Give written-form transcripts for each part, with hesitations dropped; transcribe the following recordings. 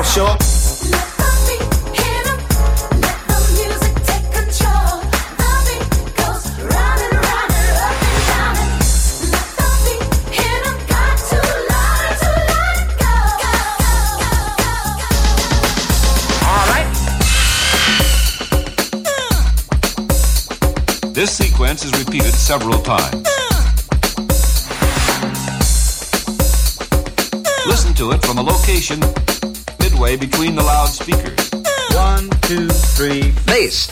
house, y'all. This sequence is repeated several times. Listen to it from a location midway between the loudspeakers. 1, 2, 3, bass.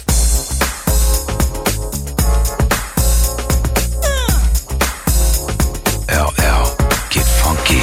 LL, get funky.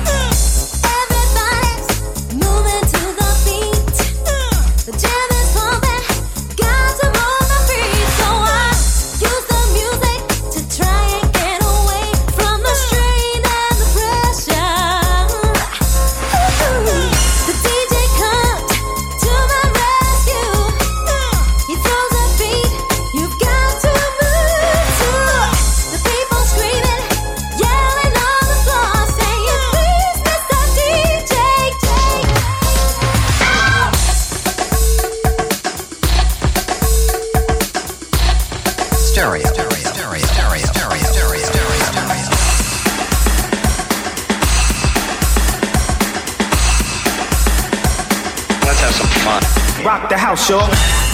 Rock the house, y'all.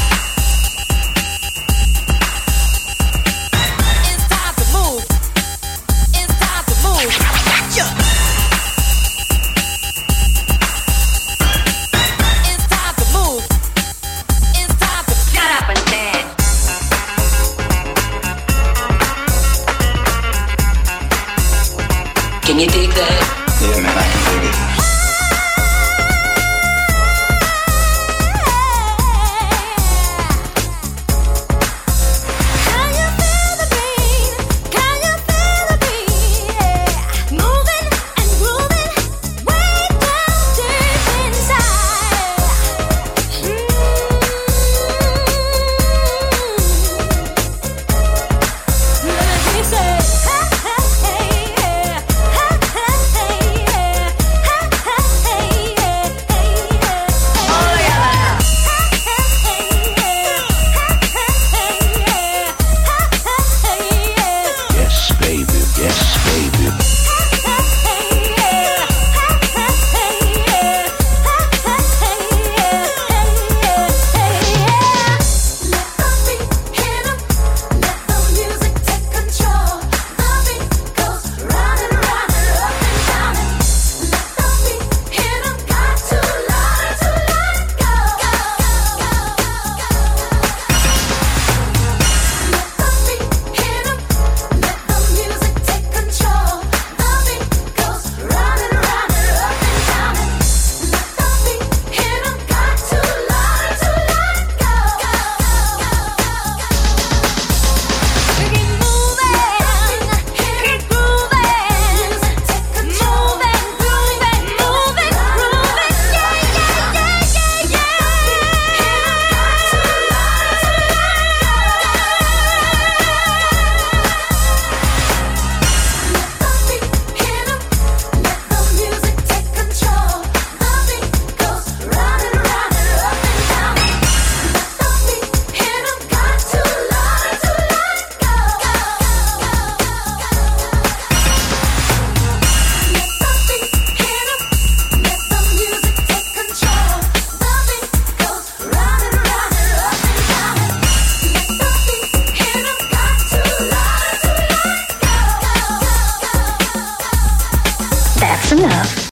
It's time to move. It's time to move. Yeah. It's time to move. It's time to get up and dance. Can you dig that? Yeah, man, I can dig it.